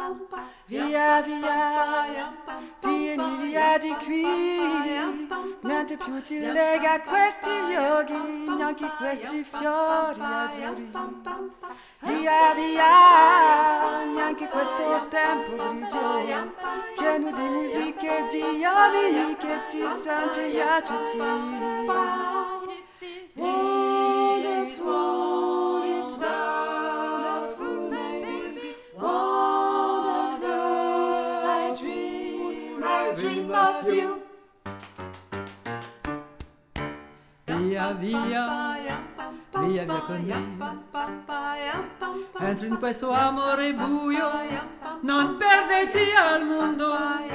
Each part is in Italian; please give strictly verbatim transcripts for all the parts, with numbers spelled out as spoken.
Via, via, vieni via di qui, niente più ti lega a questi luoghi, neanche questi fiori azzurri. Via, via, neanche questo tempo grigio, pieno di musiche e di uomini che ti sono piaciuti. It's one, it's wonderful, maybe wonderful. I dream, I dream of you. Via, via, via, via con me. Entro in questo amore buio, non perderti al mondo.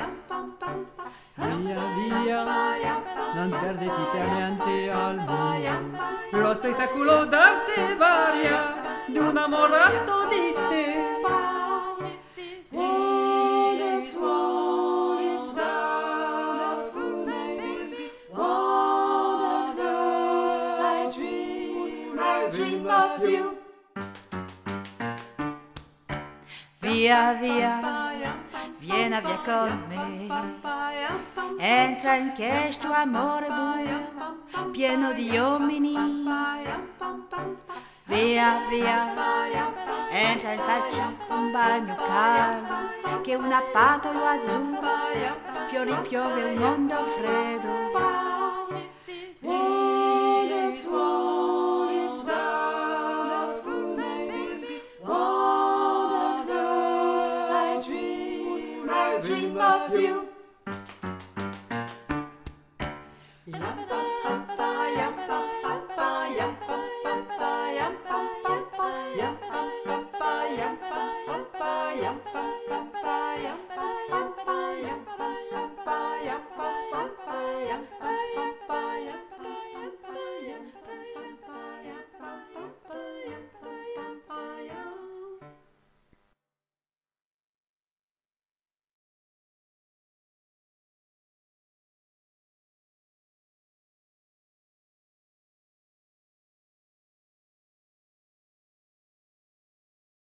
Via, via, non perderti per niente al mondo. Lo spettacolo d'arte varia di un innamorato di te. It's one, it's wonderful, maybe wonderful. I dream, I dream of you. Via, via, vieni via con me. Entra in questo amore buio, pieno di uomini. Via, via, entra in faccia un bagno caldo, che un appatoio azzurro, fiori piove un mondo freddo. It's one, it's wonderful, maybe wonderful. I dream, I dream of you.